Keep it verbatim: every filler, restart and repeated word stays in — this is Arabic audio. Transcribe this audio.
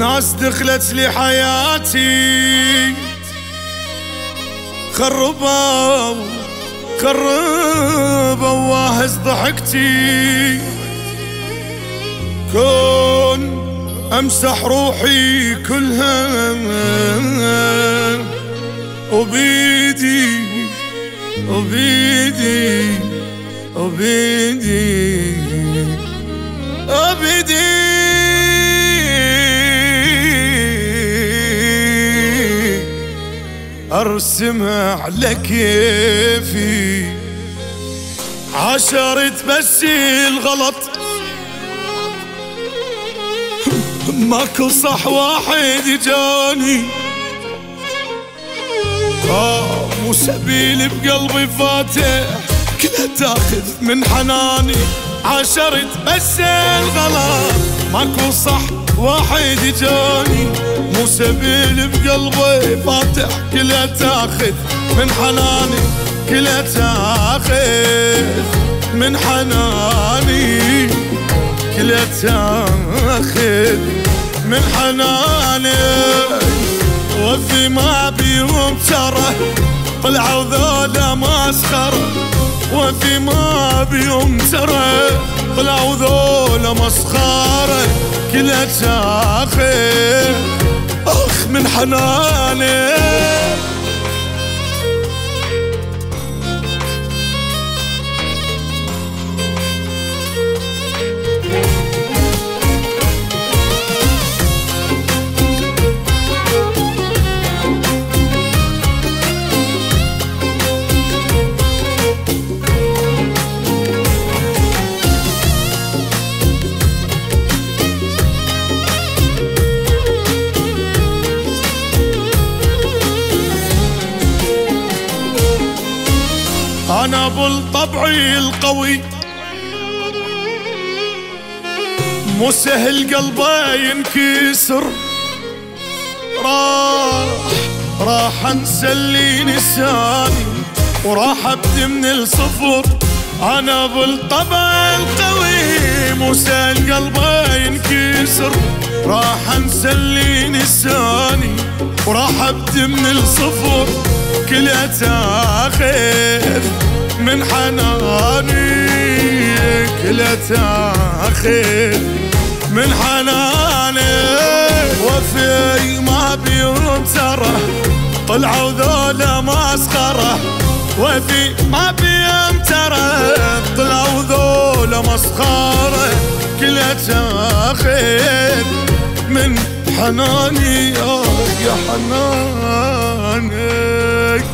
ناس دخلت لي حياتي خربوا خربوا واهز ضحكتي، كون امسح روحي كلها وبيدي وبيدي وبيدي وبيدي ارسمها على كيفي. عشرت بس الغلط ماكو صح واحد جاني، آه مو سبيل بقلبي فاتح كلها تاخذ من حناني. عشرت بس الغلط ماكو صح واحد جاني، مو سبيل بقلبي فاتح كلها تاخذ من حناني، كلها تاخذ من حناني، كلها تاخذ من حناني. وفي ما بيهم ترى طلعوا ذولا مسخرة، وفي ما بيهم ترى طلعوا ذولا مسخرة، كلها تاخذ اخ من حناني. أنا بالطبعي القوي مو سهل قلبي ينكسر، راح راح انسى اللي نساني وراح ابدي من الصفر. أنا بالطبع القوي مو سهل قلبي ينكسر، راح انسى اللي نساني وراح ابدي من الصفر، كلها تاخذ من حناني، كلها تاخذ من حناني. وفي ما بيهم ترى طلعوا ذولا مسخرة، وفي ما بيهم ترى طلعوا ذولا مسخرة، كلها تاخذ من حناني. آه يا حنانك